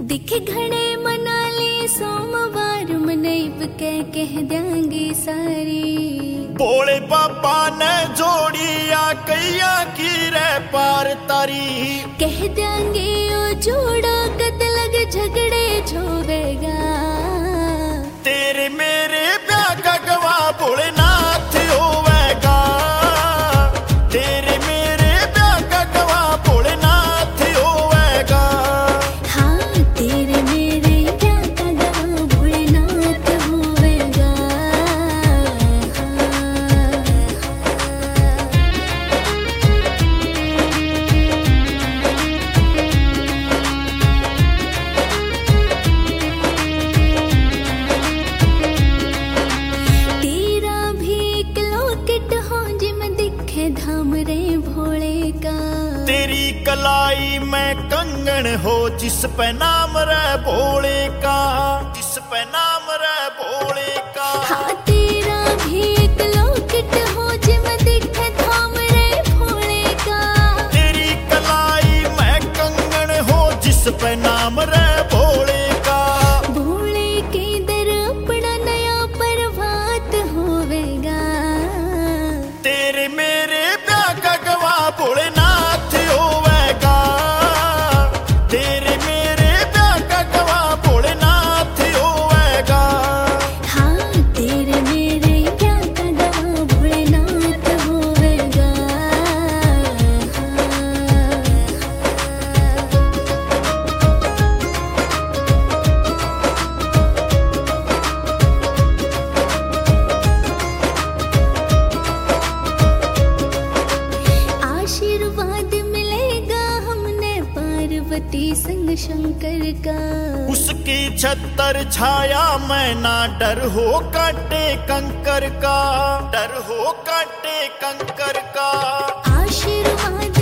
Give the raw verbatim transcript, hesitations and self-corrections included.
दिखे घड़े मना ले सोमवार मनैब के कह देंगे सारी। भोले बाबा ने जोड़िया कैया की रे पार तारी। कह देंगे ओ जोड़ा कद लग झगड़े छोवेगा। तेरे मेरे ब्याह का गवाह भोलेनाथ होवेगा। तेरे मेरे ब्याह का गवाह भोलेनाथ होवेगा। हाँ तेरे मेरे ब्याह का गवाह भोलेनाथ होवेगा। तेरा भी एक लॉकेट हो जिम दिखे धाम रे भोले का। तेरी कलाई में कंगन हो जिस पे नाम रे भोले का। जिस पे नाम रे भोले का। हाँ तेरा भी एक लॉकेट हो जिम दिखे धाम रे भोले का। तेरी कलाई में कंगन हो जिस पे नाम रे भोले का। भोले के दर अपना नया प्रभात होवेगा। तेरे मेरे ब्याह का गवाह भोलेनाथ होवेगा। तेरे मेरे ब्याह का गवाह भोलेनाथ होवेगा। हाँ तेरे मेरे ब्याह का गवाह भोलेनाथ होवेगा। आशीर्वाद मिलेगा हमने पार्वती संग शंकर का। उसकी छतर छाया में ना डर हो काटे कंकर का। डर हो काटे कंकर का। आशीर्वाद